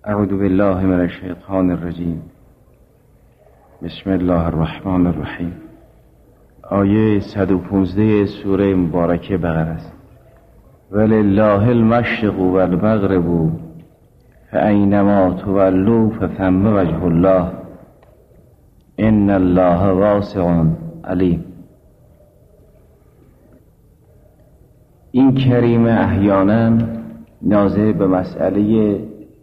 اعوذ بالله من الشیطان الرجیم. بسم الله الرحمن الرحیم. آیه 115 سوره مبارکه بقره است. ولله المشرق والمغرب فاینما تولوا فثم وجه الله ان الله واسع علیم. این کریمه احیانا ناظر به مسئله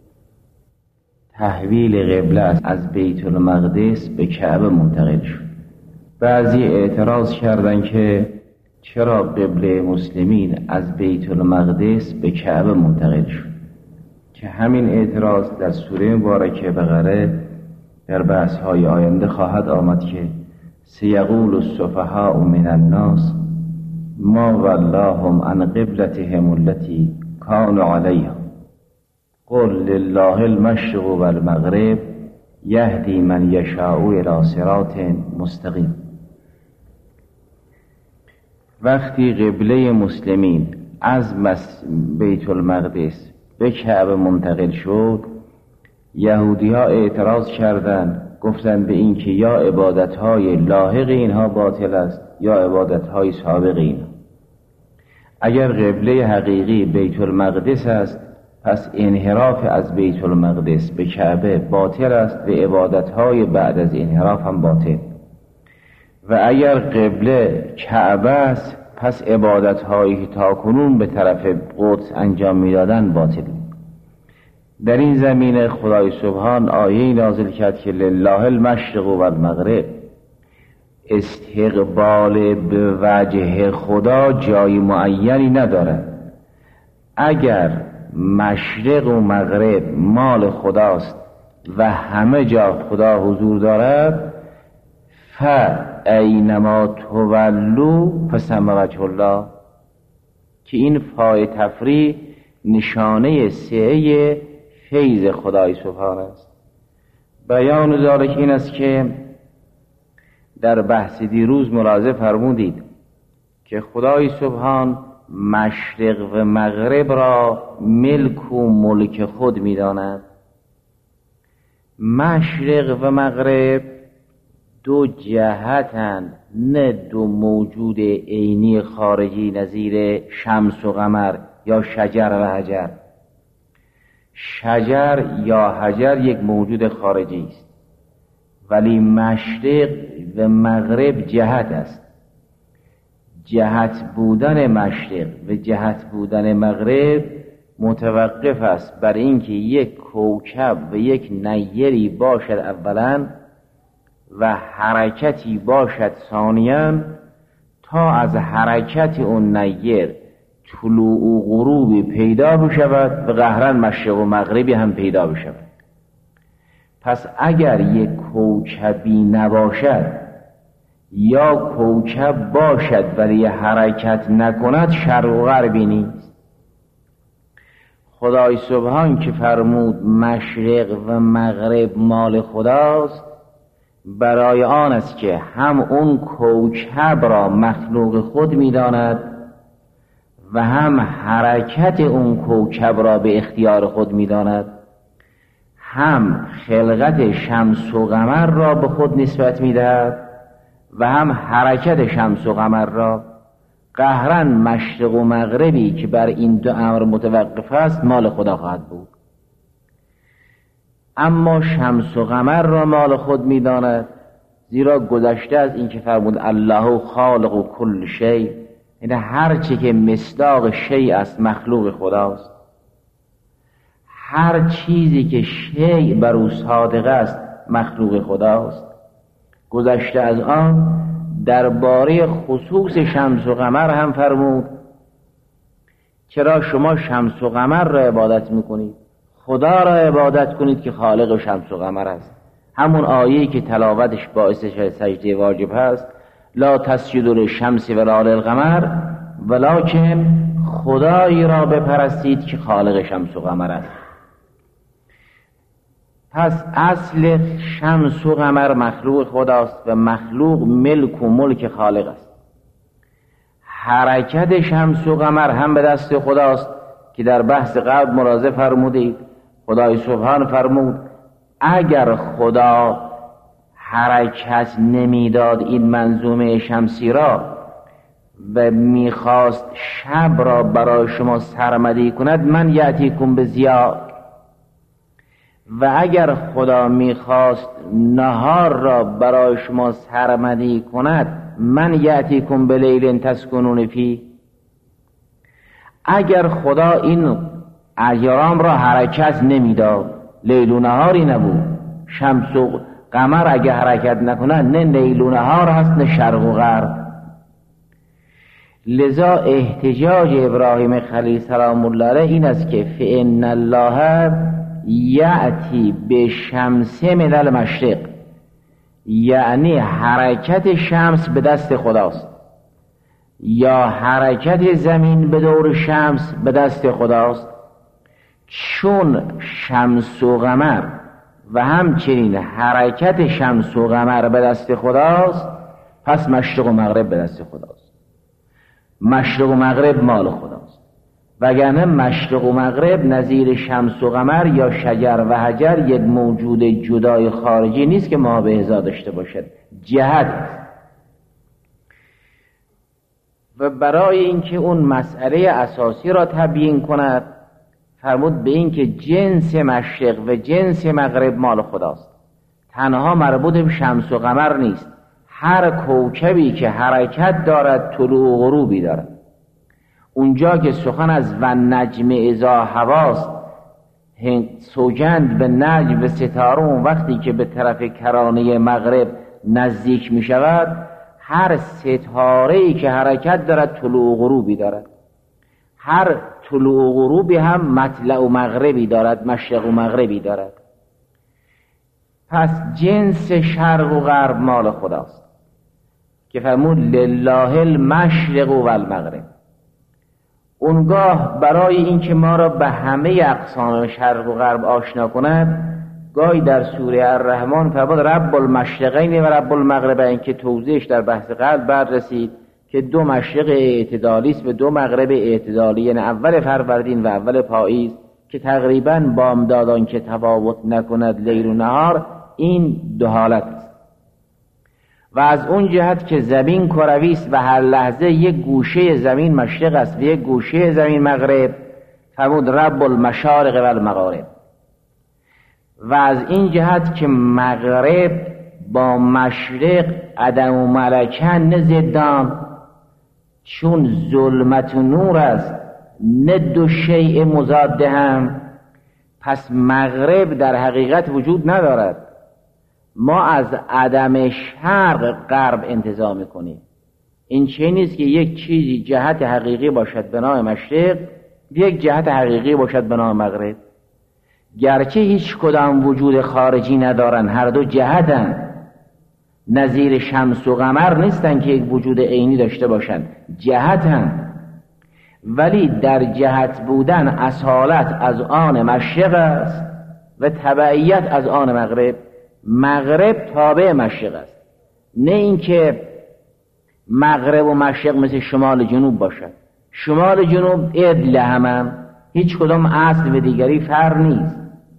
تحویل قبله از بیت المقدس به کعبه منتقل شد. بعضی اعتراض کردند که چرا قبله مسلمین از بیت المقدس به کعبه منتقل شد، که همین اعتراض در سوره مبارکه بقره در بحث‌های آینده خواهد آمد که سیقول السفهاء من الناس ما ولاهم عن قبلتهم التي كانوا عليها قل لله المشرق والمغرب یهدی من یشاء الی صراط مستقیم. وقتی قبله مسلمین از بیت المقدس به کعبه منتقل شد، یهودی ها اعتراض کردند، گفتند به این که یا عبادتهای لاحق اینها باطل است یا عبادتهای سابق اینها. اگر قبله حقیقی بیت المقدس است، پس انحراف از بیت المقدس به کعبه باطل است و عبادتهای بعد از انحراف هم باطل. و اگر قبله کعبه است، پس عبادتهایی که تاکنون به طرف قدس انجام میدادن باطل. در این زمینه خدای سبحان آیه نازل کرد که لله المشرق و المغرب، استقبال به وجه خدا جای معینی ندارد. اگر مشرق و مغرب مال خداست و همه جا خدا حضور دارد، فاینما تولوا فثم وجه الله، که این فای تفریع نشانه سعه فیض خدای سبحان است. بیان ذالک این است که در بحث دیروز ملاحظه فرمودید که خدای سبحان مشرق و مغرب را ملک و ملک خود می‌داند. مشرق و مغرب دو جهتند، نه دو موجود عینی خارجی نظیر شمس و قمر یا شجر و حجر. شجر یا حجر یک موجود خارجی است، ولی مشرق و مغرب جهت است. جهت بودن مشرق و جهت بودن مغرب متوقف است بر اینکه یک کوکب و یک نیری باشد اولا و حرکتی باشد ثانیاً، تا از حرکت اون نیر طلوع و غروبی پیدا بشود و قهراً مشرق و مغربی هم پیدا بشود. پس اگر یک کوکبی نباشد یا کوکب باشد ولی حرکت نکند، شرق و غربی نیست. خدای سبحان که فرمود مشرق و مغرب مال خداست، برای آن است که هم اون کوکب را مخلوق خود می‌داند و هم حرکت اون کوکب را به اختیار خود می‌داند، هم خلقت شمس و قمر را به خود نسبت می‌دهد و هم حرکت شمس و قمر را. قهراً مشرق و مغربی که بر این دو امر متوقف است مال خدا خواهد بود. اما شمس و قمر را مال خود می‌داند، زیرا گذشته از این که فرمود الله خالق و کل شیء، یعنی هر چی که مصداق شیء است مخلوق خداست. هر چیزی که شیء بر او صادق است مخلوق خداست. گذشته از آن درباره خصوص شمس و قمر هم فرمود چرا شما شمس و قمر را عبادت میکنید؟ خدا را عبادت کنید که خالق شمس و قمر است. همون آیه‌ای که تلاوتش باعث سجده واجب هست، لا تسجدوا للشمس ولا للقمر ولکن خدایی را بپرستید که خالق شمس و قمر است. پس اصل شمس و قمر مخلوق خداست و مخلوق ملک و ملک خالق است. حرکت شمس و قمر هم به دست خداست که در بحث قبل ملاحظه فرمودید خدای سبحان فرمود اگر خدا حرکت نمیداد این منظومه شمسی را و میخواست شب را برای شما سرمدی کند، من یأتیکم بضیاء، و اگر خدا میخواست نهار را برای شما سرمدی کند، من یأتیکم بلیل تسکنون فیه. اگر خدا این ایام را حرکت نمیداد، لیل و نهاری نبود، شمس و قمر اگر حرکت نکنند نه لیل و نهار هست نه شرق و غرب. لذا احتجاج ابراهیم خلیل سلام الله علیه این است که فإن الله یأتی بشمس من المشرق، یعنی حرکت شمس به دست خداست یا حرکت زمین به دور شمس به دست خداست. چون شمس و قمر و همچنین حرکت شمس و قمر به دست خداست، پس مشرق و مغرب به دست خداست. مشرق و مغرب مال خداست، وگرنه مشرق و مغرب نظیر شمس و قمر یا شجر و حجر یک موجود جدای خارجی نیست که ما به ازا داشته باشد، جهت است. و برای اینکه اون مسئله اساسی را تبیین کند فرمود به این که جنس مشرق و جنس مغرب مال خداست، تنها مربوط به شمس و قمر نیست. هر کوکبی که حرکت دارد طلوع و غروبی دارد. اونجا که سخن از و نجم اذا هواست، سوگند به نجم و ستاره، اون وقتی که به طرف کرانه مغرب نزدیک می شود، هر ستاره‌ای که حرکت دارد طلوع و غروبی دارد. هر طلوع و غروبی هم مطلع و مغربی دارد، مشرق و مغربی دارد. پس جنس شرق و غرب مال خداست که فرمود لله المشرق و المغرب. اونگاه برای اینکه ما را به همه اقسام شرق و غرب آشنا کند، گاهی در سوره الرحمن فرمود رب المشرقین و رب المغربین که توضیحش در بحث قبل بعد رسید که دو مشرق اعتدالی است و دو مغرب اعتدالی، یعنی اول فروردین و اول پاییز که تقریبا بامدادان که تفاوت نکند لیل و نهار، این دو حالت است. و از اون جهت که زمین کروی است و هر لحظه یک گوشه زمین مشرق است و یک گوشه زمین مغرب، فرمود رب المشارق و المغارب. و از این جهت که مغرب با مشرق عدم و ملکن ضدان، چون ظلمت و نور است نه دو شیء مضاد هم، پس مغرب در حقیقت وجود ندارد. ما از عدم شرق غرب انتزاع میکنیم. این چه نیست که یک چیزی جهت حقیقی باشد به نام مشرق، یک جهت حقیقی باشد به نام مغرب، گرچه هیچ کدام وجود خارجی ندارن، هر دو جهتن، نظیر شمس و قمر نیستن که یک وجود عینی داشته باشند، جهتن. ولی در جهت بودن اصالت از آن مشرق است و تبعیت از آن مغرب. مغرب تابع مشرق است، نه اینکه مغرب و مشرق مثل شمال جنوب باشد. شمال جنوب عدل همم، هیچ کدام اصل و دیگری فرق نیست.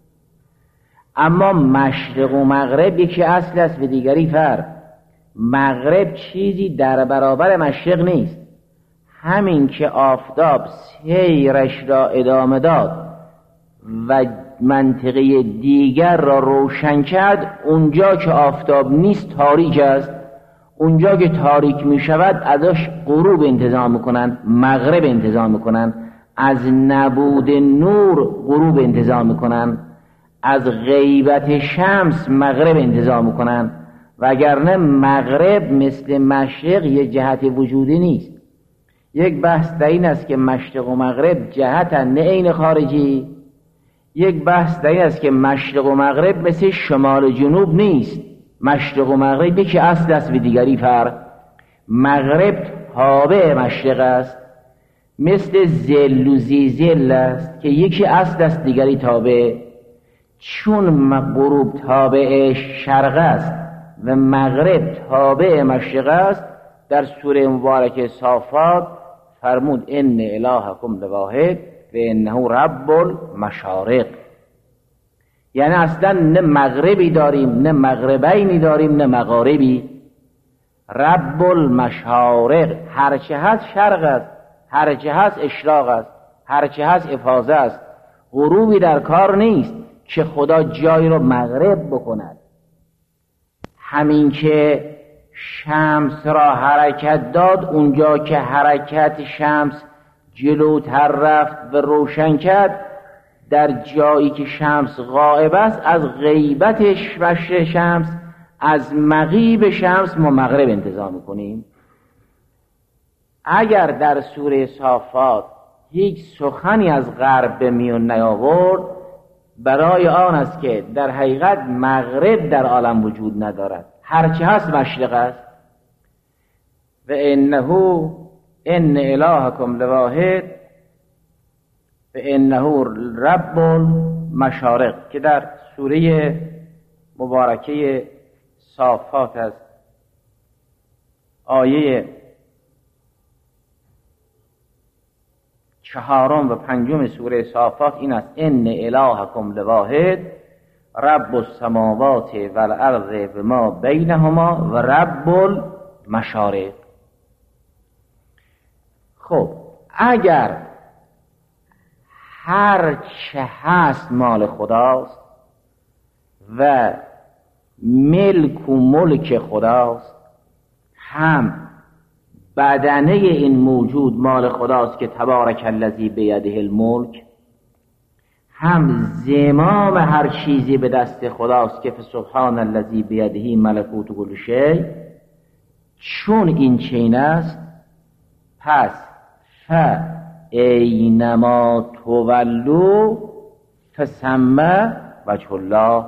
اما مشرق و مغرب یکی اصل است و دیگری فرق. مغرب چیزی در برابر مشرق نیست. همین که آفتاب سیرش را ادامه داد و منطقه دیگر را روشن کرد، اونجا که آفتاب نیست تاریک است، اونجا که تاریک می شود ازش غروب انتظام میکنن، مغرب انتظام میکنن. از نبود نور غروب انتظام میکنن، از غیبت شمس مغرب انتظام میکنن. وگرنه مغرب مثل مشرق یه جهت وجودی نیست. یک بحث در این است که مشرق و مغرب جهتن نه عین خارجی. یک بحث در این است که مشرق و مغرب مثل شمال و جنوب نیست. مشرق و مغرب یکی اصل است و دیگری فرق. مغرب تابع مشرق است، مثل ظل و زیزل است که یکی اصل است دیگری تابع. چون غروب تابع شرق است و مغرب تابع مشرق است، در سوره مبارکه صافات فرمود ان الهکم لواحد و انه رب المشارق. یعنی اصلا نه مغربی داریم، نه مغربینی داریم، نه مغاربی. رب المشارق، هرچه هست شرق است، هرچه هست اشراق است، هرچه هست افاضه است. غروبی در کار نیست که خدا جایی رو مغرب بکند. همین که شمس را حرکت داد، اونجا که حرکت شمس جلوتر رفت و روشن کرد، در جایی که شمس غائب است، از غیبتش مشرق شمس، از مغیب شمس ما مغرب انتظار میکنیم. اگر در سوره صافات هیچ سخنی از غرب به میون نیاورد، برای آن است که در حقیقت مغرب در عالم وجود ندارد، هرچه هست مشرق است. و ان الهکم لواحد و انه رب المشارق که در سوره مبارکه صافات است، آیه 4 و 5 سوره صافات این است: ان الهکم لواحد رب السماوات والارض و ما بینهما و رب المشارق. خب اگر هر چه هست مال خداست و ملک و ملک خداست، هم بدنه این موجود مال خداست که تبارک الذی بیده الملک، هم زمام هر چیزی به دست خداست که فسبحان الذی بیده ملکوت کل شیء. چون این چین است، پس اینما تولوا فثم وجه الله.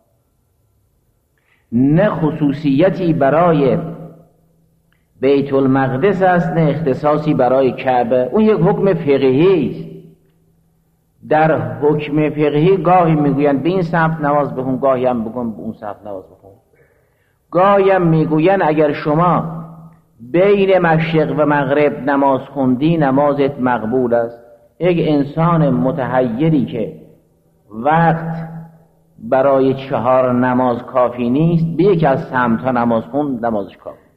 نه خصوصیتی برای بیت المقدس است، نه اختصاصی برای کعبه. اون یک حکم فقهی است. در حکم فقهی گاهی میگوین به این سمت نماز بخون، گاهی هم بگن به اون سمت نماز بخون. گاهی هم میگوین اگر شما بین مشرق و مغرب نماز خوندی نمازت مقبول است. یک انسان متحیری که وقت برای 4 نماز کافی نیست، به یک از سمت‌ها نماز خوند، نمازش کافی است.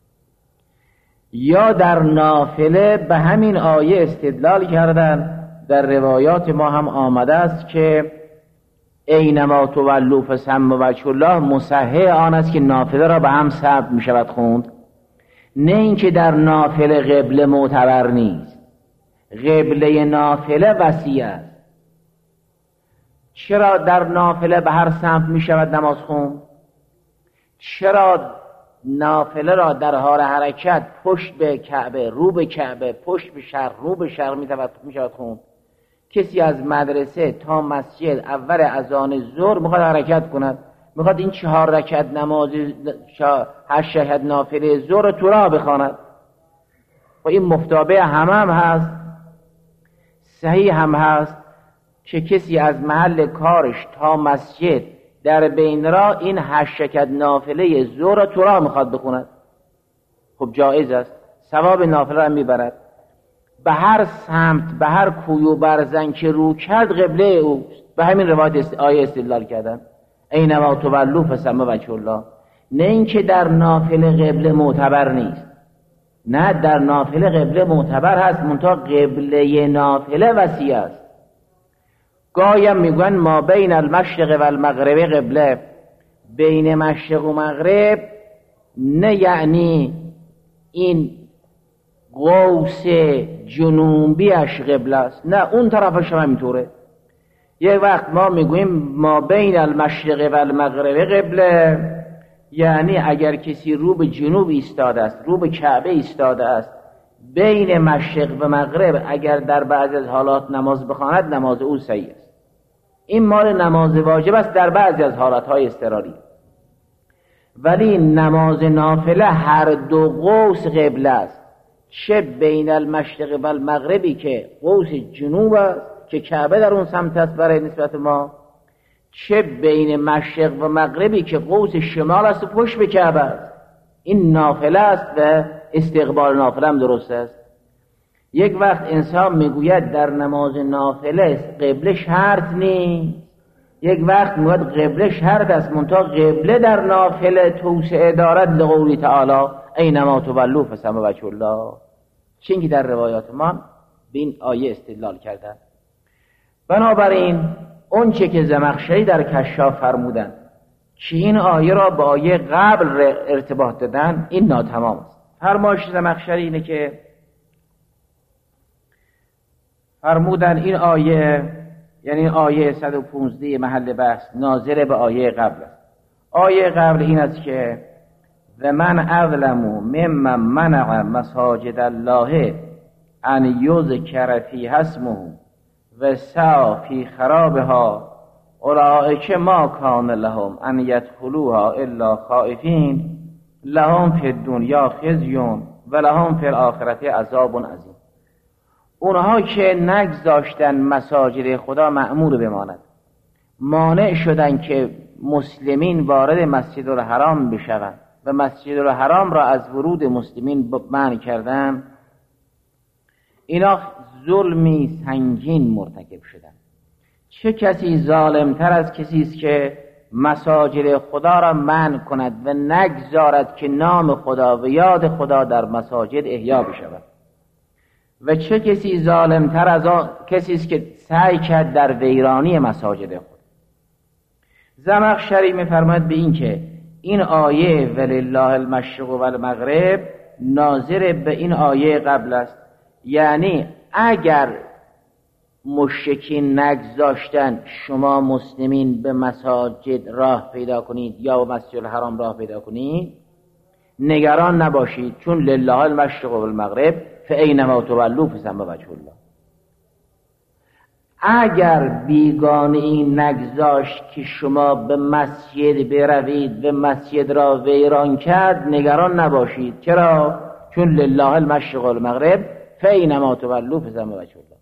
یا در نافله به همین آیه استدلال کردن، در روایات ما هم آمده است که اینما تولوا فثم وجه الله، مصحح آن است که نافله را به هم ثبت می شود خوند. نه اینکه در نافله قبله معتبر نیست، قبله نافله وسیع است. چرا در نافله به هر سمت می شود نماز خوند؟ چرا نافله را در حال حرکت پشت به کعبه، رو به کعبه، پشت به شرق، رو به شرق می شود خوند؟ کسی از مدرسه تا مسجد اول اذان ظهر میخواد حرکت کند، میخواد این 4 رکعت نماز 8 رکعت نافله ظهر تو راه بخواند. و این مفتابه هم هست، صحیح هم هست که کسی از محل کارش تا مسجد در بین راه این 8 رکعت نافله ظهر تو راه میخواد بخواند. خب جایز است، ثواب نافله را میبرد. به هر سمت، به هر کوی و برزن که رو کرد قبله اوست. به همین روایت آیه استدلال کردن اینما تولوا فثم وجه الله. نه اینکه در نافله قبله معتبر نیست، نه در نافله قبله معتبر هست، منتها قبله نافله وسیع است. گاهی هم میگن ما بین المشرق و المغرب قبله، بین مشرق و مغرب نه یعنی این قوس جنوبیش قبله است، نه اون طرفش هم اینطوره. یک وقت ما میگویم ما بین المشرق و المغرب قبله، یعنی اگر کسی رو به جنوب ایستاده است، رو به کعبه ایستاده است، بین مشرق و مغرب اگر در بعضی از حالات نماز بخواند نماز او صحیح است. این مال نماز واجب است در بعضی از حالاتهای اضطراری. ولی نماز نافله هر دو قوس قبله است، چه بین المشرق و المغربی که قوس جنوب است که کعبه در اون سمت است برای نسبت ما، چه بین مشرق و مغربی که قوس شمال است و پشت به کعبه است. این نافله است و استقبال نافله هم درست است. یک وقت انسان میگوید در نماز نافله قبله شرط نیست، یک وقت میاد قبله شرط است، منتها قبله در نافله توسعه دارد لقولی تعالی اینما تولوا فثم وجه الله. چنین در روایات ما به این آیه استدلال کردن. بنابراین اون چه که زمخشری در کشاف فرمودن که این آیه را به آیه قبل ارتباط دادن، این ناتمام است. فرمایش زمخشری اینه که فرمودن این آیه، یعنی آیه 115 محل بحث، ناظر به آیه قبل است. آیه قبل این است که و من اظلم ممن منع مساجد الله ان یذکر فیها اسمه و سعی فی خرابها اولئک ما کان لهم ان یدخلوها الا خائفین لهم فی الدنیا خزی و لهم فی الاخرة عذاب عظیم. اونها که نگذاشتن مساجد خدا معمور بماند، مانع شدن که مسلمین وارد مسجد الحرام بشوند و مسجد الحرام را از ورود مسلمین منع کردن، اینا ظلمی سنگین مرتکب شدن. چه کسی ظالمتر از کسی است که مساجد خدا را منع کند و نگذارد که نام خدا و یاد خدا در مساجد احیا بشود؟ و چه کسی ظالمتر از کسی است که سعی کرد در ویرانی مساجد خود؟ زمخشری می‌فرماید به این که این آیه ولله المشرق و المغرب ناظر به این آیه قبل است. یعنی اگر مشرکین نگذاشتن شما مسلمین به مساجد راه پیدا کنید یا به مسجد الحرام راه پیدا کنید، نگران نباشید، چون لله المشرق و المغرب فاینما تولوا فثم وجه الله. اگر بیگانه این نگذاشت که شما به مسجد بروید و مسجد را ویران کرد، نگران نباشید. چرا؟ چون لله المشرق و المغرب فاینما تولوا فثم وجه الله.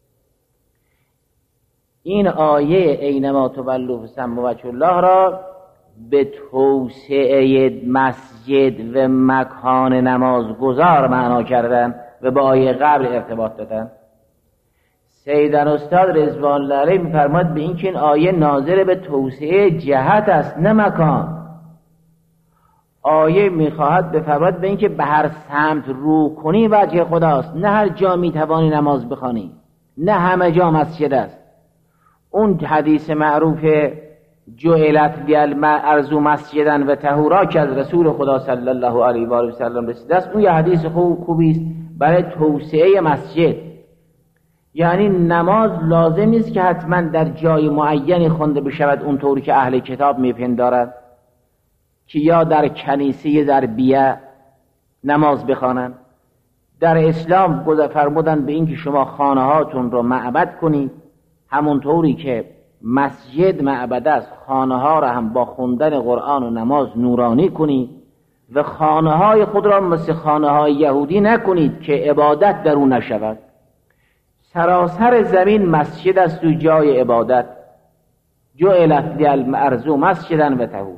این آیه اینما تولوا فثم وجه الله را به توسعه مسجد و مکان نمازگزار معنا کردن و با آیه قبل ارتباط دادن. سیدن استاد رضوان الله علیه می‌فرماید به این که این آیه ناظر به توسعه جهت است نه مکان. آیه می‌خواهد بفرماید به این که به هر سمت رو کنی وجه خداست، نه هر جا می‌توانی نماز بخوانی، نه همه جا مسجد است. اون حدیث معروف جعلت لی الارض مسجدا و طهورا که از رسول خدا صلی الله علیه و آله و سلم رسیده است، اون یه حدیث خوبی است برای توسعه مسجد. یعنی نماز لازم نیست که حتما در جای معینی خوانده بشود اونطوری که اهل کتاب میپندارند که یا در کنیسه یا در بیع نماز بخوانند. در اسلام فرمودن به این که شما خانه هاتون رو معبد کنید، همونطوری که مسجد معبد است، خانه ها را هم با خوندن قرآن و نماز نورانی کنید و خانه های خود را مثل خانه های یهودی نکنید که عبادت در اون نشود. سراسر زمین مسجد است و جای عبادت. جعلت لی الارض مسجدا و طهور.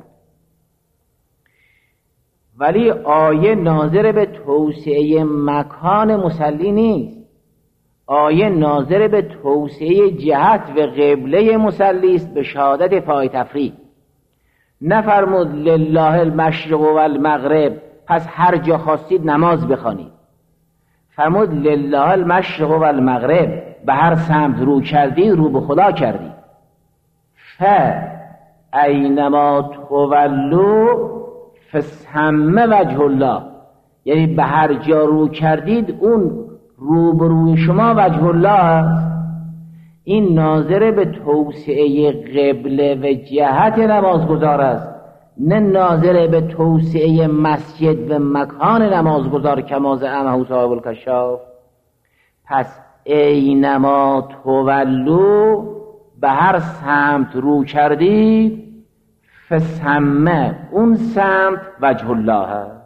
ولی آیه ناظر به توسعه مکان مصلی نیست. آیه ناظر به توسعه جهت و قبله مصلی است، به شهادت پای تفریق. نفرمود لله المشرق و المغرب پس هر جا خواستید نماز بخوانید. فرمود لله المشرق و المغرب، به هر سمت رو کردی رو به خدا کردی. اینما تولوا فثم وجه الله، یعنی به هر جا رو کردید اون روبروی شما وجه الله است. این ناظر به توسعه قبله و جهت نمازگزار است، نه ناظر به توسعه مسجد و مکان نمازگزار کما زعمه صاحب الکشاف. پس اینما تولوا، به هر سمت رو کردید، فثم، اون سمت وجه الله است.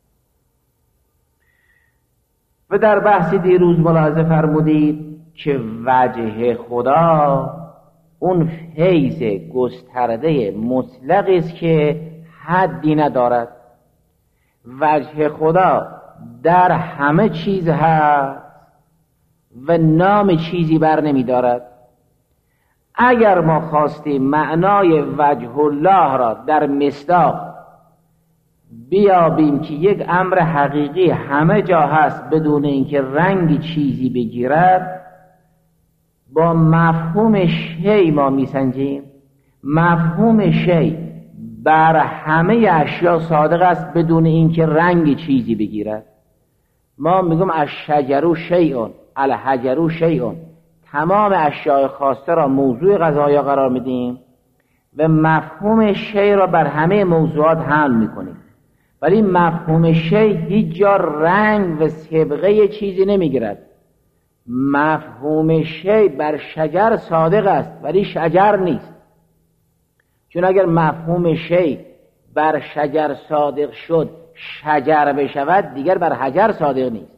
و در بحث دیروز ملاحظه فرمودید که وجه خدا اون فیض گسترده مطلقی است که حدی ندارد. وجه خدا در همه چیز هست و نام چیزی بر نمی دارد. اگر ما خواستیم معنای وجه الله را در مصداق بیابیم که یک امر حقیقی همه جا هست بدون اینکه رنگ چیزی بگیرد، با مفهوم شی ما میسنجیم. مفهوم شی بر همه اشیا صادق است بدون اینکه رنگ چیزی بگیرد. ما میگم الشجر شیء، الحجر شیء، تمام اشیاء خاصه را موضوع قضایا قرار میدیم و مفهوم شی را بر همه موضوعات حمل میکنیم، ولی مفهوم شی هیچ جا رنگ و سبقه چیزی نمیگیرد. مفهوم شی بر شجر صادق است ولی شجر نیست، چون اگر مفهوم شی بر شجر صادق شد شجر بشود دیگر بر حجر صادق نیست.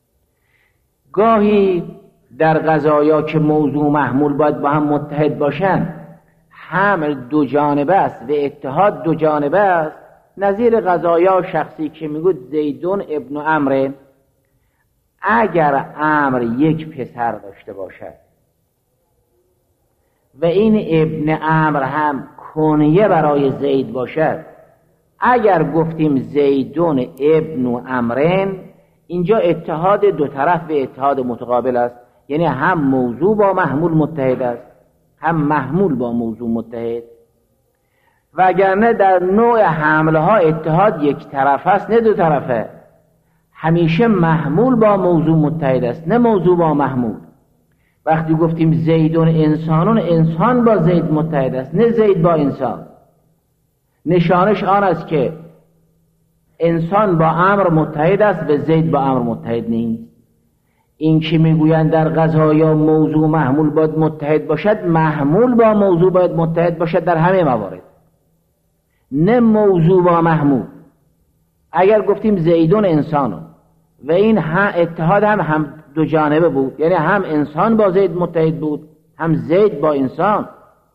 گاهی در قضایا که موضوع محمول باید با هم متحد باشند حمل دو جانبه است و اتحاد دو جانبه است. نظیر قضایا شخصی که میگوید زیدون ابن عمرو، اگر عمرو یک پسر داشته باشد و این ابن عمرو هم کنیه برای زید باشد، اگر گفتیم زیدون ابن عمرو، اینجا اتحاد دو طرف و اتحاد متقابل است، یعنی هم موضوع با محمول متحد است هم محمول با موضوع متحد. وگرنه در نوع حمله ها اتحاد یک طرف است نه دو طرفه، همیشه محمول با موضوع متحد است نه موضوع با محمول. وقتی گفتیم زیدون انسانون، انسان با زید متحد است نه زید با انسان. نشانش آن است که انسان با امر متحد است و زید با امر متحد نیست. این که میگویند در قضایا موضوع محمول باید متحد باشد، محمول با موضوع باید متحد باشد در همه موارد، نه موضوع با محمول. اگر گفتیم زیدون انسانون و این اتحاد هم دو جانبه بود، یعنی هم انسان با زید متحد بود هم زید با انسان.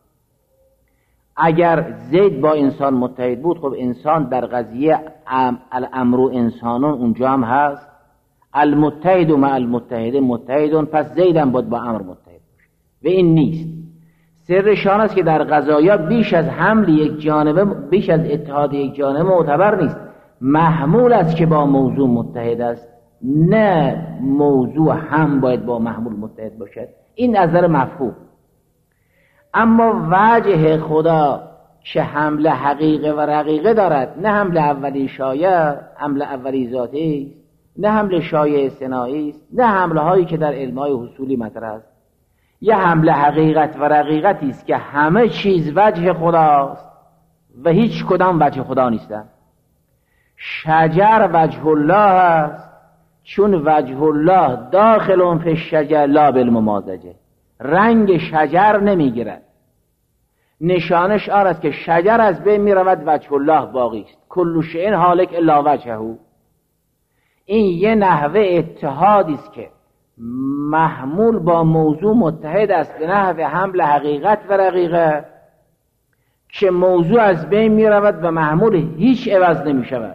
اگر زید با انسان متحد بود، خب انسان در قضیه الامر انسانون اونجا هم هست، المتحد مع المتحد متحدون، پس زیدم باید با امر متحد باشه و این نیست. سرشان است که در قضایا بیش از حمل یک جانبه، بیش از اتحاد یک جانبه معتبر نیست. محمول است که با موضوع متحد است، نه موضوع هم باید با محمول متحد باشد. این نظر مفهوم. اما وجه خدا که حمل حقیقه و رقیقه دارد، نه حمل اولی شایع، حمل اولی ذاتی، نه حمل شایع صناعی است، نه حمله هایی که در علمای حصولی مطرح است. یه حمل حقیقت و رقیقتی است که همه چیز وجه خداست و هیچ کدام وجه خدا نیستند. شجر وجه الله است، چون وجه الله داخل فی الشجر لا بالممازجه، رنگ شجر نمیگیرد. نشانش آن است که شجر از بین میرود وجه الله باقی است. کل شیء هالک الا وجهه. این یه نحوه اتحادی است که محمول با موضوع متحد است به نحو حمل حقیقت و رقیقه، که موضوع از بین میرود و محمول هیچ عوض نمی شود.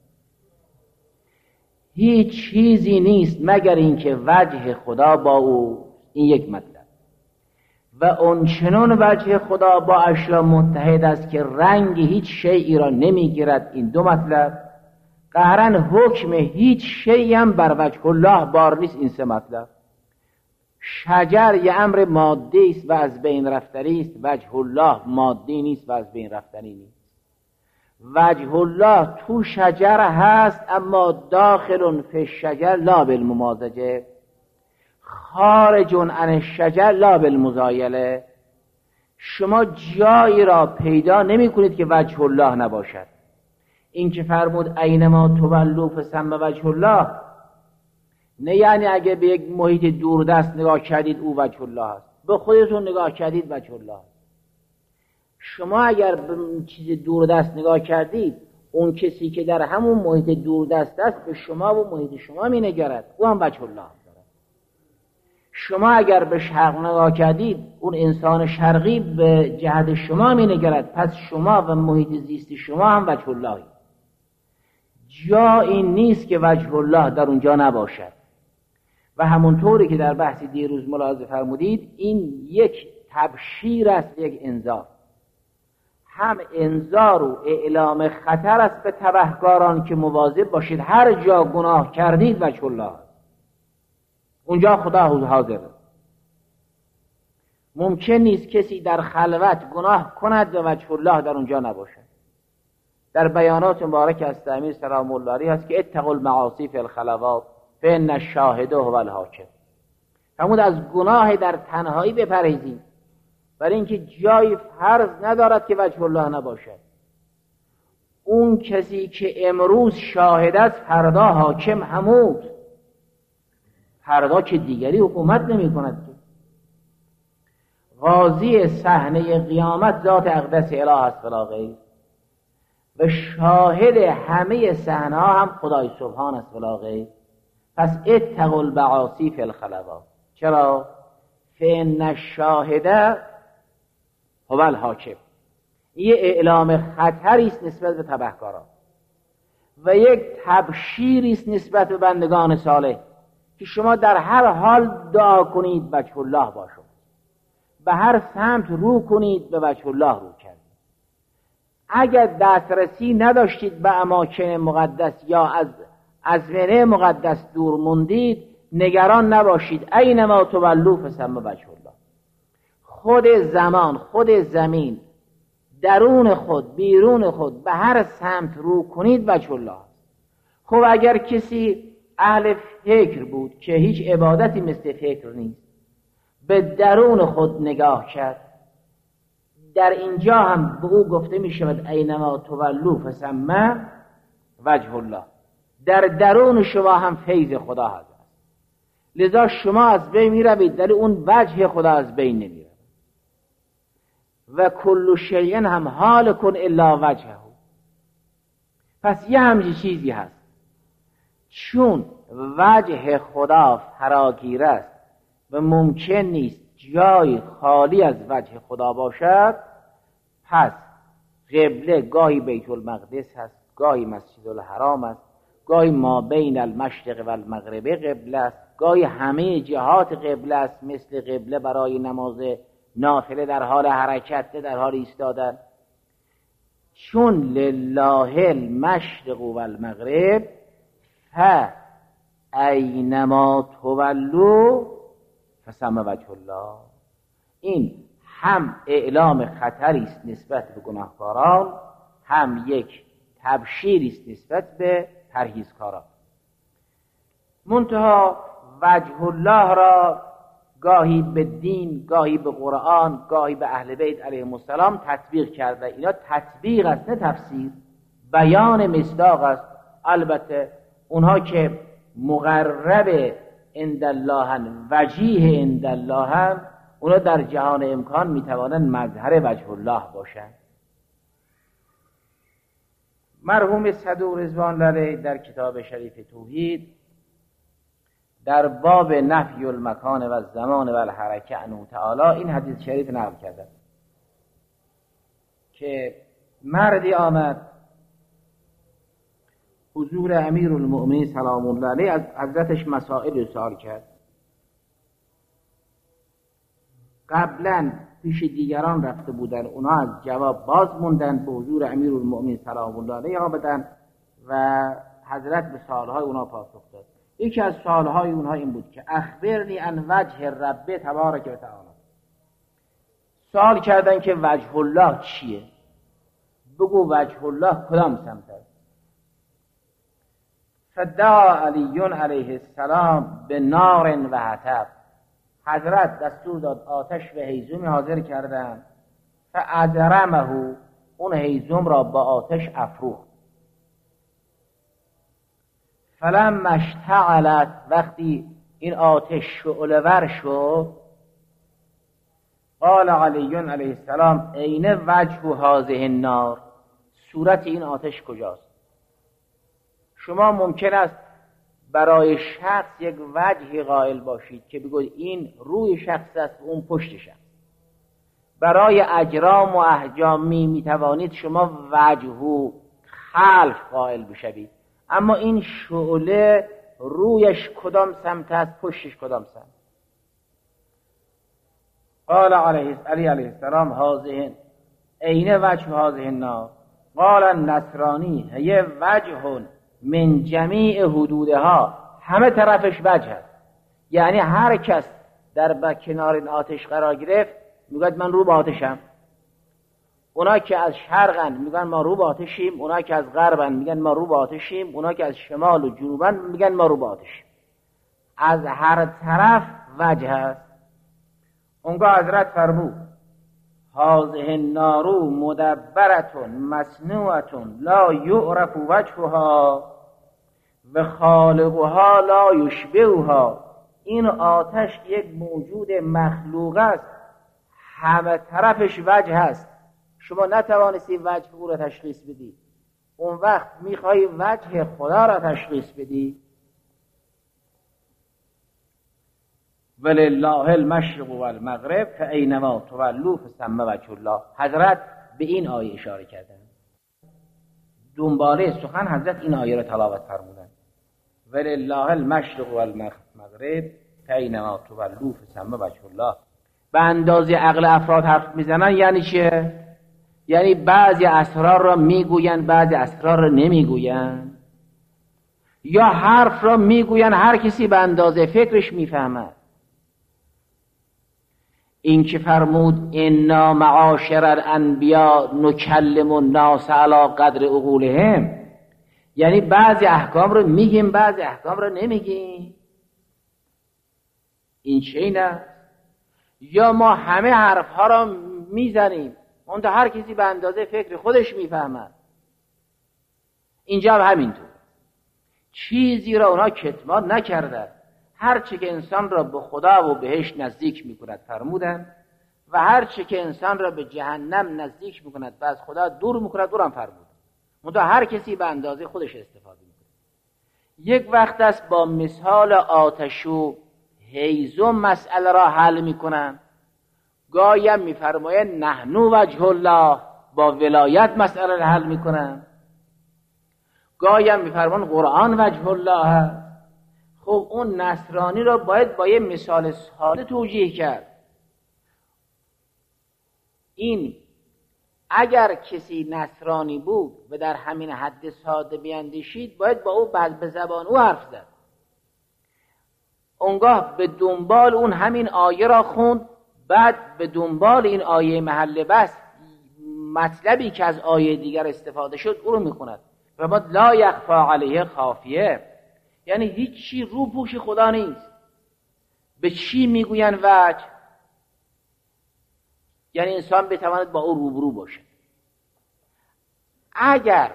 هیچ چیزی نیست مگر اینکه وجه خدا با او. این یک مطلب. و اونچنان وجه خدا با اشیا متحد است که رنگ هیچ شیئی را نمیگیرد. این دو مطلب. قهرن حکم هیچ شیئی هم بر وجه الله بار نیست. این سه مطلب. شجر یه امر مادی است و از بین رفتنی است، وجه الله مادی نیست و از بین رفتنی نیست. وجه الله تو شجر هست اما داخل فی الشجر لا بالممازجه، خارج عن الشجر لا بالمزایله. شما جایی را پیدا نمی کنید که وجه الله نباشد. این که فرمود اینما تولوا فثم وجه الله، نه یعنی اگه به یک محیط دوردست نگاه کردید او وجه الله است، به خودتون نگاه کردید وجه الله است. شما اگر به چیز دوردست نگاه کردید، اون کسی که در همون محیط دوردست است به شما و محیط شما می نگرد، او هم وجه الله دارد. شما اگر به شرق نگاه کردید، اون انسان شرقی به جهت شما می نگرد، پس شما و محیط زیست شما هم وجه اللهی. جا این نیست که وجه الله در اونجا نباشد. و همونطوری که در بحث دیروز ملاحظه فرمودید، این یک تبشیر است، یک انذار. هم انذار و اعلام خطر است به تبهکاران که مواظب باشید، هر جا گناه کردید وجه الله اونجا خدا حاضر. ممکن نیست کسی در خلوت گناه کند و وجه الله در اونجا نباشد. در بیانات مبارک از امیر سلام الله علیه هست که اتقوا المعاصی فی الخلوات فان الشاهد هو الحاکم. فرمود از گناه در تنهایی بپرهیزید، برای اینکه جای فرض ندارد که وجه الله نباشد. اون کسی که امروز شاهد است فردا حاکم همود، فردا که دیگری حکومت نمی کند که. قاضی صحنه قیامت ذات اقدس اله است ولا غیر، و شاهد همه صحنه ها هم خدای سبحان است ولا غیر. پس اتقوا المعاصی فی الخلوات. چرا؟ فإن الشاهد هو الحاکم. یه اعلام خطری است نسبت به تبهکاران و یک تبشیری است نسبت به بندگان صالح که شما در هر حال دعا کنید وجه الله باشد، به هر سمت رو کنید به وجه الله رو کردید. اگر دسترسی نداشتید به اماکن مقدس یا از ازمنه مقدس دور موندید، نگران نباشید، اینما تولوا فثم وجه الله. خود زمان، خود زمین، درون خود، بیرون خود، به هر سمت رو کنید وجه الله. خب اگر کسی اهل فکر بود که هیچ عبادتی مثل فکر نیست، به درون خود نگاه کرد، در اینجا هم به او گفته می شود اینما تولوا فثم وجه الله. در درون شما هم فیض خدا هست، لذا شما از بین می روید، در اون وجه خدا از بین نمی روید. و کل شیء هم حالک الا وجهه. پس یه همچین چیزی هست، چون وجه خدا فراگیر است و ممکن نیست جای خالی از وجه خدا باشد، پس قبله گاهی بیت المقدس هست، گاهی مسجد الحرام است، گاهی ما بین المشرق و المغرب قبله است، گاهی همه جهات قبله است، مثل قبله برای نماز نافله در حال حرکت، در حال ایستادن. چون لله المشرق و المغرب فاینما تولوا فثم وجه الله. این هم اعلام خطری است نسبت به گناهکاران، هم یک تبشیری است نسبت به پرهیزکاران. منتها وجه الله را گاهی به دین، گاهی به قرآن، گاهی به اهل بیت علیهم السلام تطبیق کرده. اینا تطبیق است نه تفسیر، بیان مصداق است. البته اونها که مقرب عند الله، وجیه عند الله، اونا در جهان امکان میتوانند مظهر وجه الله باشند. مرحوم صدوق رضوان الله در کتاب شریف توحید در باب نفی المکان و الزمان و الحرکه عنه تعالی این حدیث شریف نقل کرده که مردی آمد حضور امیر المؤمنین سلام الله علیه، از حضرتش مسائل سوال کرد. قبلا پیش دیگران رفته بودن، اونا از جواب باز موندن، به حضور امیر المؤمنین سلام الله علیه آمدن و حضرت به سوالهای اونا پاسخ داد. یکی از سوالهای اونها این بود که اخبرنی عن وجه رب تبارک و تعالی. سوال کردن که وجه الله چیه؟ بگو وجه الله کدام سمت است؟ فدعا علی علیه السلام به نار و حطب. حضرت دستور داد آتش و هیزمی حاضر کردن، فاضرمه، اون هیزم را با آتش افروخت. فلما اشتعلت، وقتی این آتش شعله‌ور شد، قال علی علیه السلام این وجه هذه النار، صورت این آتش کجاست؟ شما ممکن است برای شخص یک وجهی قائل باشید که بگوید این روی شخص است و اون پشت شخص. برای اجرام و احجامی میتوانید شما وجه و خلف قائل بشوید، اما این شعله رویش کدام سمت است، پشتش کدام سمت؟ قال علی علیه السلام هذه این وجه هذه النار قال النصرانی هی وجه من جمیع حدودها، همه طرفش وجه هست. یعنی هر کس در کنار این آتش قرار گرفت میگه من رو به آتشم. اونا که از شرقن میگن ما رو به آتشیم، اونا که از غربن میگن ما رو به آتشیم، اونا که از شمال و جنوبن میگن ما رو به آتشیم. از هر طرف وجه هست. اونگاه حضرت فرمود هذه النار مدبرة مصنوعة لا یعرف وجهها و خالقها لا یشبهها. این آتش یک موجود مخلوق است، همه طرفش وجه هست. شما نتوانستی وجه او را تشخیص بدی، اون وقت میخوای وجه خدا را تشخیص بدی. ولله المشرق و المغرب فاینما تولوا فثم وجه الله. حضرت به این آیه اشاره کردن، دنباله سخن حضرت این آیه را تلاوت فرمودن. ولله المشرق و المغرب فاینما تولوا فثم وجه الله. به اندازه عقل افراد حرف میزنن یعنی چه؟ یعنی بعضی اسرار را میگوین بعضی اسرار را نمیگوین، یا حرف را میگوین هر کسی به اندازه فکرش میفهمد. این که فرمود انا معاشر الانبیاء نکلم الناس علی قدر عقولهم، یعنی بعضی احکام رو میگیم بعضی احکام رو نمیگیم. این چه نه؟ یا ما همه حرف ها را میزنیم اون تا هر کسی به اندازه فکر خودش میفهمد. اینجا هم همینطور، چیزی را اونا کتمان نکردن. هر چه که انسان را به خدا و بهش نزدیک میکند فرمودن و هر چه که انسان را به جهنم نزدیک میکند و از خدا دور میکند دورم فرمود. منتها هر کسی به اندازه خودش استفاده میکنه. یک وقت است با مثال آتش و هیزم مسئله را حل میکنن، گاهی هم میفرماید نحنو وجه الله، با ولایت مسئله را حل میکنن، گاهی هم میفرمان قرآن وجه الله. خب اون نصرانی را باید با یه مثال ساده توجیه کرد. این اگر کسی نصرانی بود و در همین حد ساده بیاندیشید باید با او به زبان او حرف زد. اونگاه به دنبال اون همین آیه را خوند، بعد به دنبال این آیه محل بحث مطلبی که از آیه دیگر استفاده شد او رو میخوند. و بعد لا یخفا علیه خافیه، یعنی هیچ چی رو پوش خدا نیست. به چی میگوین وجه؟ یعنی انسان بتواند با او روبرو باشه. اگر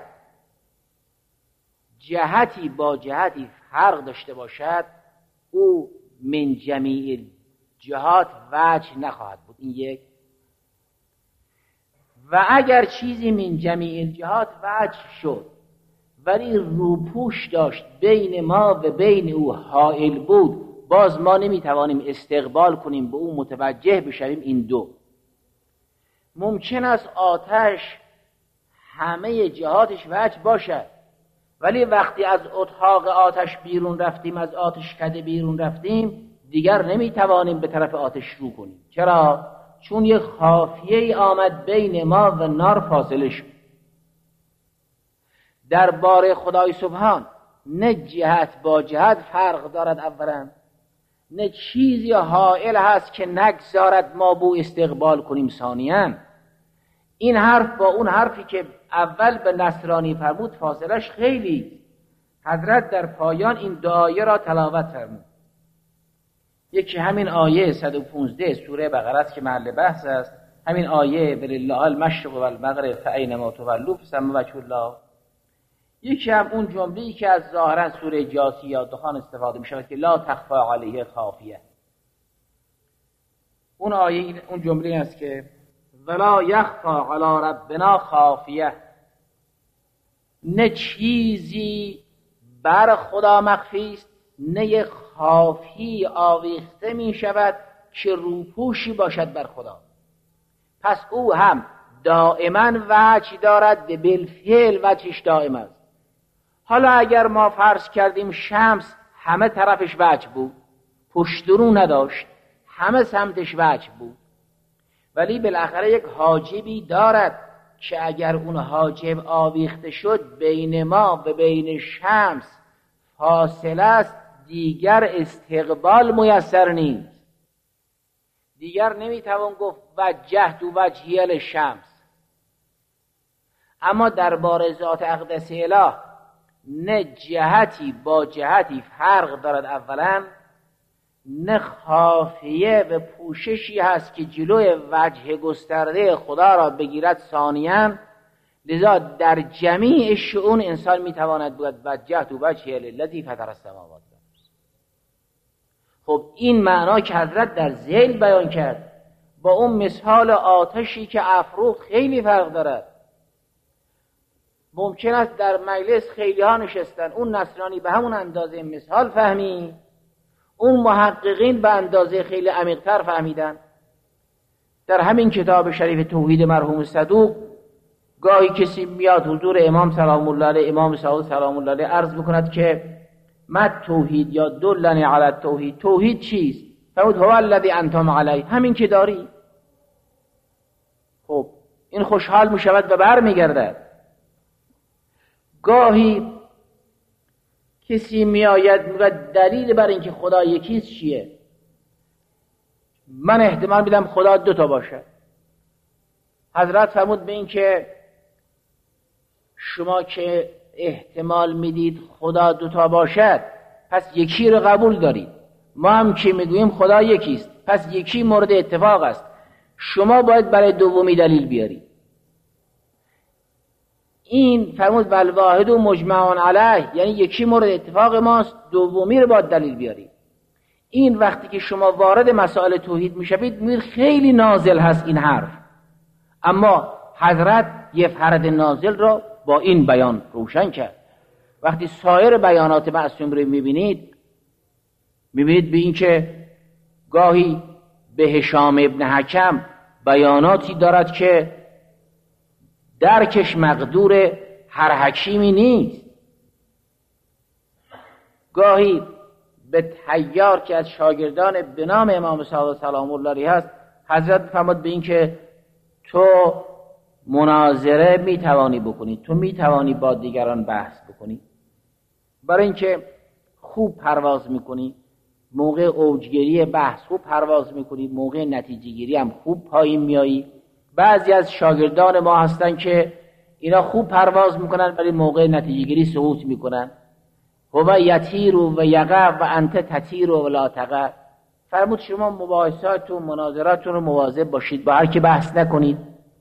جهتی با جهتی فرق داشته باشد او من جمیع جهات وجه نخواهد بود. این یک. و اگر چیزی من جمیع جهات وجه شد ولی روپوش داشت بین ما و بین او حائل بود، باز ما نمیتوانیم استقبال کنیم به او متوجه بشویم. این دو. ممکن است آتش همه جهاتش وجه باشد ولی وقتی از اتاق آتش بیرون رفتیم، از آتش کده بیرون رفتیم، دیگر نمیتوانیم به طرف آتش رو کنیم. چرا؟ چون یک خافیه آمد بین ما و نار فاصله شد. در باره خدای سبحان نه جهت با جهت فرق دارد اولا، نه چیزی حائل هست که نگذارد ما بو استقبال کنیم ثانیاً. این حرف با اون حرفی که اول به نصرانی فرمود فاصلش خیلی. حضرت در پایان این دعایه را تلاوت فرمود. یکی همین آیه 115 سوره بقره است که محل بحث است، همین آیه ولله المشرق و المغرب فاینما تولوا فثم وجه الله. یکی هم اون جمله‌ای که از ظاهرا سوره جاثیه یا دخان استفاده می شود که لا تخفا علیه خافیه. اون آیه اون جمله است که ولا یخفا علی ربنا خافیه، نه چیزی بر خدا مخفی است نه یک خافی آویخته می شود که روپوشی باشد بر خدا. پس او هم دائما وجه دارد و بالفعل وجهش دائم است. حالا اگر ما فرض کردیم شمس همه طرفش وجه بود، پشت رو نداشت، همه سمتش وجه بود، ولی بالاخره یک حاجبی دارد که اگر اون حاجب آویخته شد بین ما و بین شمس فاصله است، دیگر استقبال میسر نیست. دیگر نمیتوان گفت وجهت وجهی للشمس. اما درباره ذات اقدس اله نه جهتی با جهتی فرق دارد اولا، نه خافیه و پوششی هست که جلوی وجه گسترده خدا را بگیرد ثانیاً. لذا در جمیع شؤون انسان میتواند بگوید وجهت وجهی للذی فطر السماوات والارض. خب این معنا که حضرت در ذیل بیان کرد با اون مثال آتشی که افروخت خیلی فرق دارد. ممکن است در مجلس خیلی ها نشستن، اون نصرانی به همون اندازه مثال فهمی، اون محققین به اندازه خیلی عمیق‌تر فهمیدن. در همین کتاب شریف توحید مرحوم صدوق گاهی کسی میاد حضور امام سلام الله علیه، امام صادق سلام الله علیه عرض بکند که مد توحید یا دلنی علی التوحید، توحید چیست؟ فرمود هو الذی انتم علیه، همین که داری. خب این خوشحال میشود و برمیگردد. گاهی کسی میآید میگه دلیل بر اینکه خدا یکیست چیه؟ من احتمال میدم خدا دو تا باشه. حضرت فرمود به این که شما که احتمال میدید خدا دو تا باشد پس یکی رو قبول دارید، ما هم که میگوییم خدا یکیست پس یکی مورد اتفاق است، شما باید برای دومی دلیل بیارید. این فرمود والواحد و مجمع علیه، یعنی یکی مورد اتفاق ماست، دومی رو باید دلیل بیارید. این وقتی که شما وارد مسائل توحید میشوید میبینید خیلی نازل هست این حرف، اما حضرت یه فرد نازل را با این بیان روشن کرد. وقتی سایر بیانات معصوم رو میبینید به این که گاهی به هشام ابن حکم بیاناتی دارد که درکش مقدور هر حکیمی نیست. گاهی به طیار که از شاگردان به نام امام صادق سلام الله علیه هست حضرت فرمود به این که تو مناظره میتوانی بکنی، تو میتوانی با دیگران بحث بکنی، برای اینکه خوب پرواز میکنی، موقع اوجگیری بحث خوب پرواز میکنی، موقع نتیجه گیری هم خوب پایین میایی. بعضی از شاگردان ما هستن که اینا خوب پرواز میکنن ولی موقع نتیجه گیری سقوط میکنن. هو یطیر و یقع و انت تطیر و لا تقع. فرمود شما مباحثات و مناظراتون رو مواظب باشید، با هر کی بحث نکنید.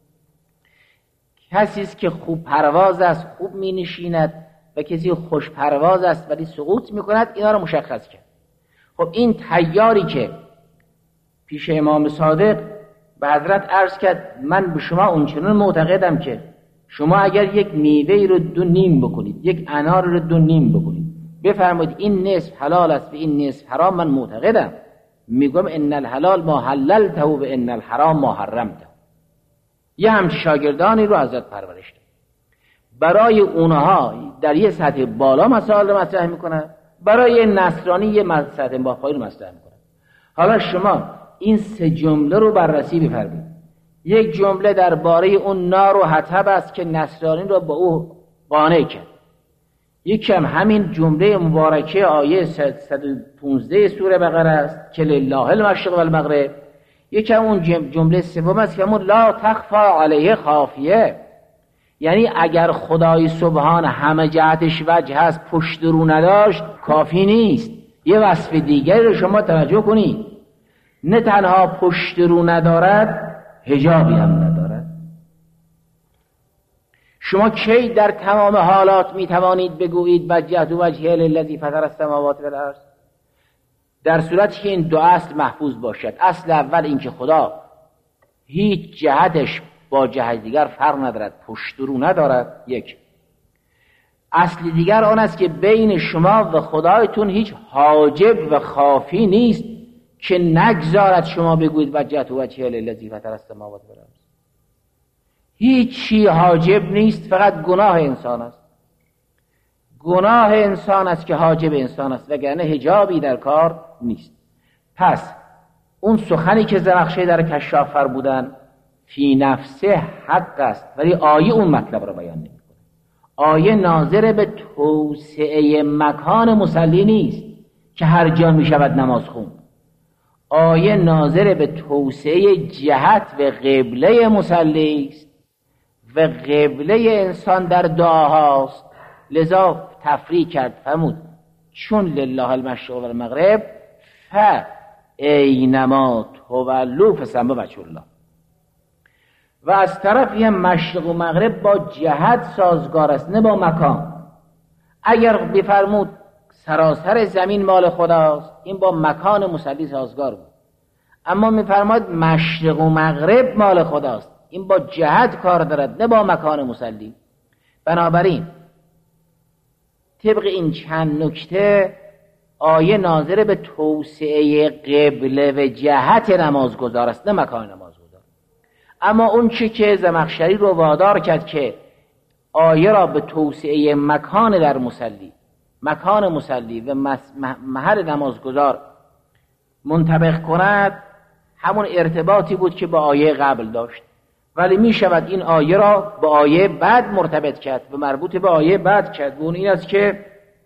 کسی است که خوب پرواز است خوب می نشیند و کسی خوش پرواز است ولی سقوط میکند، اینا رو مشخص کرد. خب این طیاری که پیش امام صادق به حضرت عرض کرد من به شما اونچنان معتقدم که شما اگر یک میوه رو دو نیم بکنید، یک انار رو دو نیم بکنید، بفرمایید این نصف حلال است و این نصف حرام، من معتقدم. میگم ان الحلال ما حللته و ان الحرام ما حرمته. یه همچه شاگردانی رو حضرت پرورش داد. برای اونها در یه سطح بالا مسائل رو مطرح میکنن، برای نصرانی یه سطح پایین رو مطرح میکنن. حالا شما این سه جمله رو بررسی بفرمایید. یک جمله درباره اون نار و حطب است که نصرانی رو با او قانع کرد. یکم همین جمله مبارکه آیه 115 سوره بقره است که لله المشرق و المغرب. یکم اون جمله سوم است که همون لا تخفا علیه خافیه، یعنی اگر خدای سبحان همه جهتش وجه هست پشت رو نداشت کافی نیست، یه وصف دیگری رو شما توجه کنید. نه تنها پشت رو ندارد، حجابی هم ندارد. شما کی در تمام حالات میتوانید بگویید وجهت وجهی للذی فطر السماوات والارض؟ در صورتی که این دو اصل محفوظ باشد. اصل اول اینکه خدا هیچ جهتش با جهت دیگر فرق ندارد، پشت رو ندارد. یک. اصل دیگر آن است که بین شما و خدایتون هیچ حاجب و خافی نیست که نگذارد شما بگویید وجهت وجهی للذی فطر السماوات والارض. هیچی حاجب نیست، فقط گناه انسان است. گناه انسان است که حاجب انسان است، وگرنه حجابی در کار نیست. پس اون سخنی که زرخشی در کشاف فرمودن فی نفسه حق است، ولی آیه اون مطلب را بیان نمی‌کنه. آیه ناظر به توسعه مکان مصلی نیست که هر جا می‌شود نماز خوند. آیه ناظر به توسعه جهت و قبله مصلی است و قبله انسان در دعاهاست. لذا تفریق کرد فرمود چون لله المشرق و المغرب فاینما تولوا فثم وجه الله. و از طرفی هم مشرق و مغرب با جهت سازگار است نه با مکان. اگر بفرمود سراسر زمین مال خداست این با مکان مصلی سازگار بود، اما میفرماد مشرق و مغرب مال خداست این با جهت کار دارد نه با مکان مصلی. بنابراین طبق این چند نکته آیه ناظر به توسعه قبله و جهت نمازگزار است نه مکان نمازگزار. اما اون چی که زمخشری رو وادار کرد که آیه را به توسعه مکان در مصلی، مکان مصلی و محل نمازگزار منطبق کند، همون ارتباطی بود که با آیه قبل داشت، ولی می شود این آیه را با آیه بعد مرتبط کرد و مربوط به آیه بعد کرد و اون این است که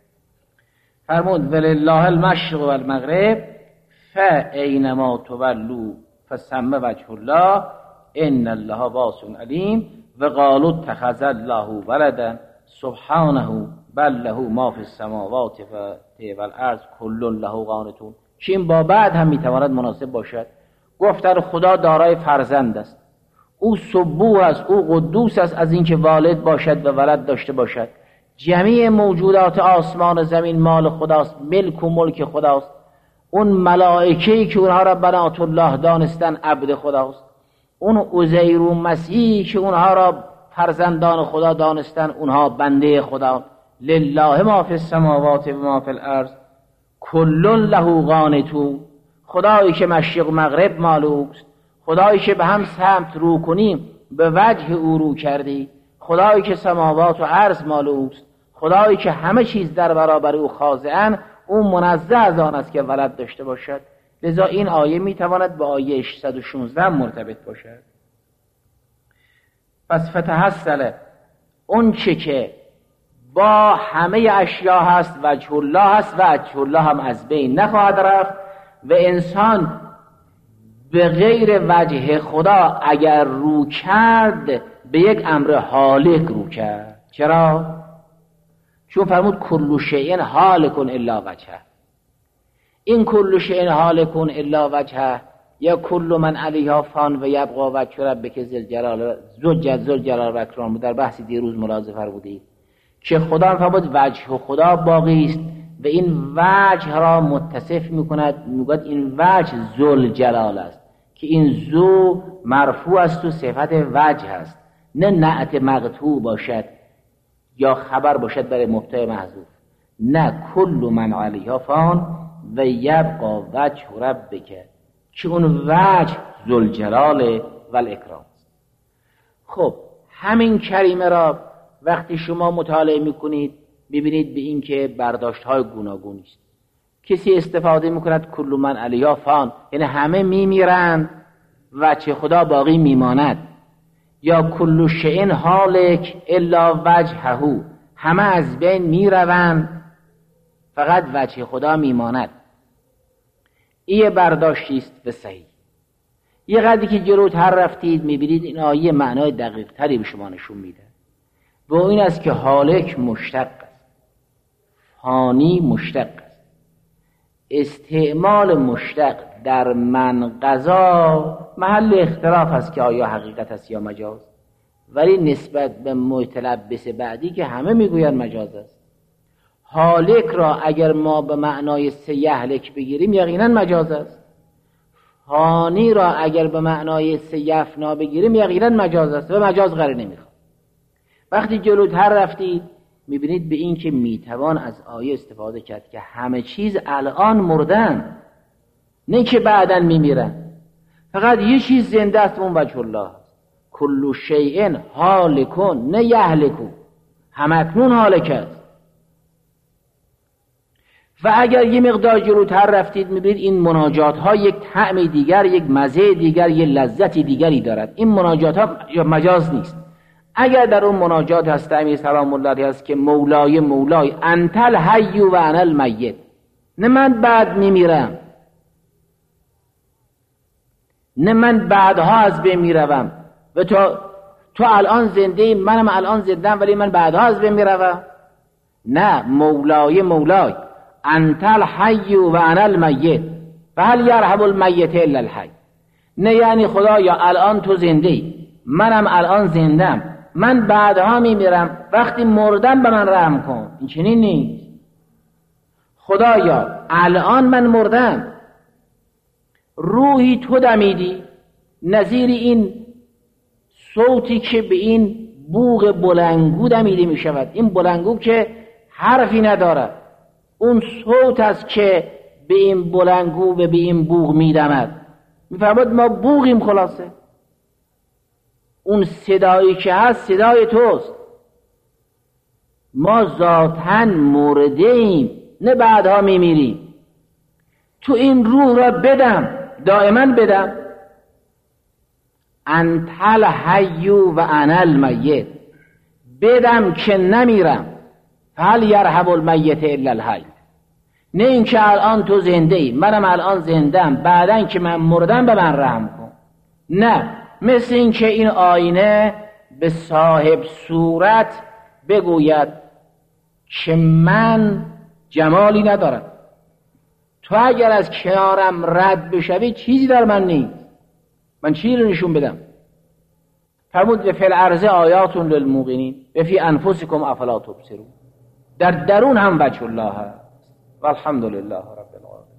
فرمود ولله المشرق و المغرب فاینما تولوا فثم وجه الله ان الله واسع علیم و قالوا اتخذ الله ولدا سبحانه بل له ما فی السماوات و الارض کل له قانتون. که این با بعد هم میتواند مناسب باشد. گفتن خدا دارای فرزند است، او سبوح است، او قدوس است از اینکه والد باشد و ولد داشته باشد. جمیع موجودات آسمان و زمین مال خداست، ملک و ملک خداست. اون ملائکه‌ای که اونها را بنات الله دانستن عبد خداست. اون عزیر و مسیح که اونها را فرزندان خدا دانستن اونها بنده خدا. لله ما فی السماوات و ما فی الارض کل له قانتون. خدایی که مشرق و مغرب مالوست، خدایی که به هم سمت رو کنیم به وجه او رو کردی، خدایی که سماوات و ارض مالوست، خدایی که همه چیز در برابر او خاضعن، او منزه از آن است که ولد داشته باشد. لذا این آیه میتواند با آیه 116 مرتبط باشد. پس فتحصل اون چه که با همه اشیا هست وجه الله هست و وجه الله هم از بین نخواهد رفت و انسان به غیر وجه خدا اگر رو کرد به یک امر حالک رو کرد. چرا؟ چون فرمود کل شیء هالک الا وجهه. این کل شیء هالک الا وجهه یا کل من علیها فان و یبقی وجه ربک ذو الجلال و اکرام. در بحث دیروز ملاحظه فرمودید که خدا فرمود وجه خدا باقی است و این وجه را متصف میکند، میگوید این وجه ذو الجلال است که این ذو مرفوع است و صفت وجه است، نه نعت مقطوع باشد یا خبر باشد برای مبتدا محذوف. نه کل من علیها فان و یبقی وجه ربک که اون وجه ذو الجلال و الاکرام. خب همین کریمه را وقتی شما مطالعه میکنید ببینید به این که برداشت های گوناگونی است. کسی استفاده میکند کل من علیها فان یعنی همه میمیرند وجه خدا باقی میماند، یا کل شیء هالک الا وجهه همه از بین میروند فقط وجه خدا میماند. این برداشتی است به صحیح. یه قدری که جلوتر رفتید میبینید این آیه معنای دقیق تری به شما نشون میده و این است که هالک مشتق است، فانی مشتق است. استعمال مشتق در من قضا محل اختلاف است که آیا حقیقت است یا مجاز، ولی نسبت به متلبس بعدی که همه میگویند مجاز است. هالک را اگر ما به معنای سیهلک بگیریم یقینا مجاز است. فانی را اگر به معنای سیفنا بگیریم یقینا مجاز است و مجاز قرار نمیخواد. وقتی جلوتر رفتید میبینید به این که میتوان از آیه استفاده کرد که همه چیز الان مردن، نه که بعداً میمیرن. فقط یه چیز زنده است، اون وجه الله. کل شیء هالکون نه یهلکون، همکنون هالک است. و اگر یه مقدار جلوتر رفتید میبینید این مناجات ها یک طعم دیگر، یک مزه دیگر، یک لذت دیگری دارد. این مناجات ها مجاز نیست. اگر در اون مناجات هست امیر سلام الله علیه هست که مولای مولای انت الحی و انا المیت، نه من بعد میمیرم، نه من بعدها از بین میروم و تو الان زنده ای، منم الان زنده‌ام ولی من بعدها از بین میروم. نه، مولای مولای انت الحی و انا المیت فهل یرحم المیت الا الحی. نه یعنی خدایا الان تو زنده ای، منم الان زنده‌ام، من بعدها میمیرم، وقتی مردم به من رحم کن. این چنین نیست. خدایا الان من مردم، روحی تو دمیدی، نظیر این صوتی که به این بوق بلنگو دمیده می شود. این بلنگو که حرفی ندارد، اون صوت است که به این بلنگو و به این بوق می دمد. می فرمود ما بوغیم، خلاصه اون صدایی که هست صدای توست. ما ذاتاً مرده ایم، نه بعدها می میریم. تو این روح را بدم، دائما بدم. انت الحی و انا المیت، بدم که نمیرم. هل یرحم المیت الا الحی. نه این که الان تو زنده ای، منم الان زندم، بعدن که من مردم به من رحم کن. نه، مثل این که این آینه به صاحب صورت بگوید که من جمالی ندارم، تو اگر از کنارم رد بشوی چیزی در من نیست، من چیزی رو نشون بدم. فرمود فی الارض آیات للموقنین و فی انفسکم افلا تبصرون. در درون هم وجه الله هست. والحمد لله رب العالمین.